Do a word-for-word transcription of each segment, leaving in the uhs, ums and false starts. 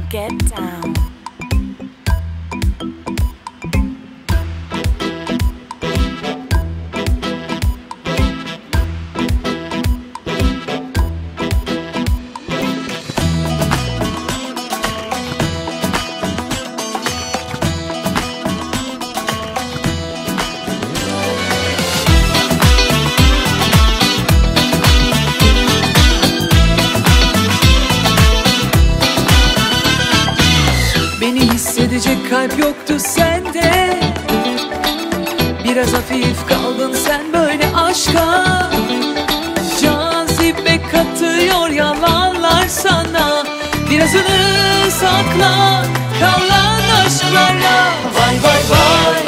get down. Beni hissedecek kalp yoktu sende. Biraz hafif kaldın sen böyle aşka. Cazibe katıyor yalanlar sana. Birazını sakla kalan aşklarla. Vay vay vay.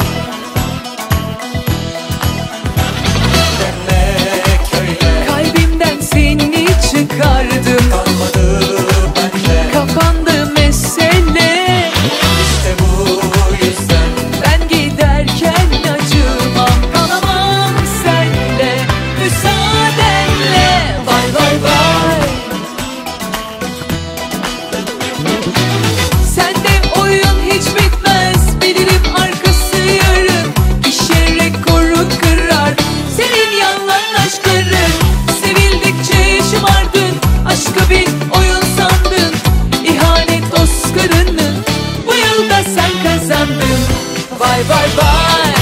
Demek öyle. Kalbimden seni çıkardım. Kalmadı bende. Kapandı mesele. İşte bu yüzden Ben giderken acımam, kalamam senle, müsaadenle. Vay vay vay. Sende oyun hiç bitmez, bilirim arkası yarın. İşe rekoru kırar senin yalan aşkların. Sevildikçe şımardın, aşkı bir oyun sandın. İhanet Oscar'ını bu yılda sen kazandın. Vay vay vay.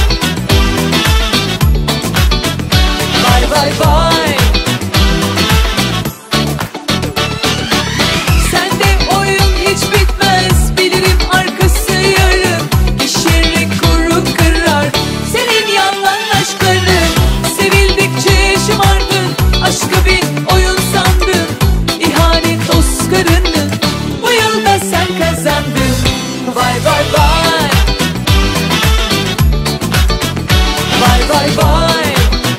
Vay vay vay. Sende oyun hiç bitmez, bilirim arkası yarın. İşe rekoru kırar senin yalan aşkların. Sevildikçe şımardın, aşkı bir oyun sandın. İhanet Oscar'ını bu yılda sen kazandın. Vay vay vay. Vay vay vay.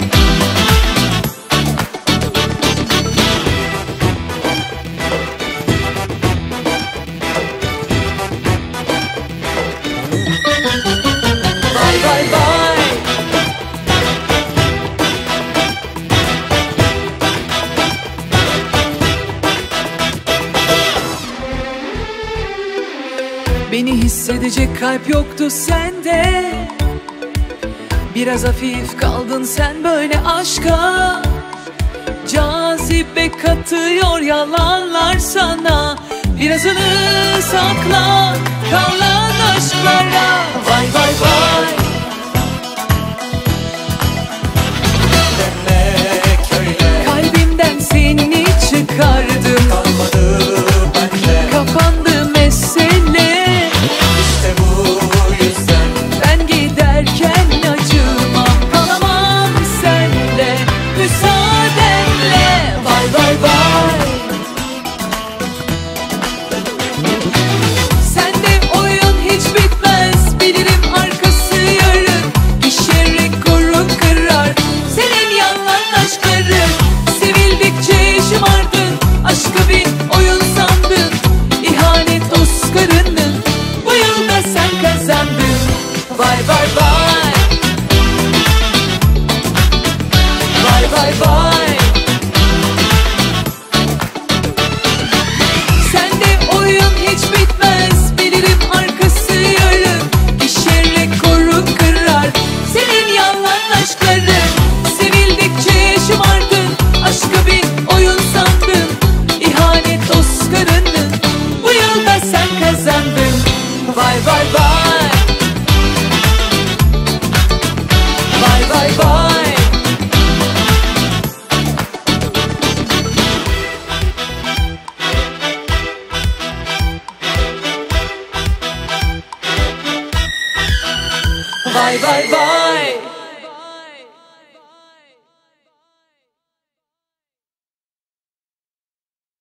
Vay vay vay. Beni hissedecek kalp yoktu sende. Biraz hafif kaldın sen böyle aşka. Cazibe katıyor yalanlar sana. Birazını sakla kalan aşklara. Vay vay vay. demek öyle. Kalbimden seni çıkardım. Kalmadı bende. Kapandı mesele. İşte bu yüzden Ben giderken acımam, kalamam senle, müsaadenle. Vay vay vay. Sende oyun hiç bitmez, bilirim arkası yarın. İşe rekoru kırar senin yalan aşkların. Sevildikçe şımardın, aşkı bir oyun sandın. İhanet Oscar'ını bu yılda sen kazandın. Vay vay vay. Vay vay vay. Sende oyun hiç bitmez, bilirim arkası yarın. İşe rekoru kırar senin yalan aşkların. Sevildikçe şımardın, aşkı bir oyun sandın. İhanet Oscar'ını bu yılda sen kazandın. Vay vay vay. Vay vay vay. Vay vay vay.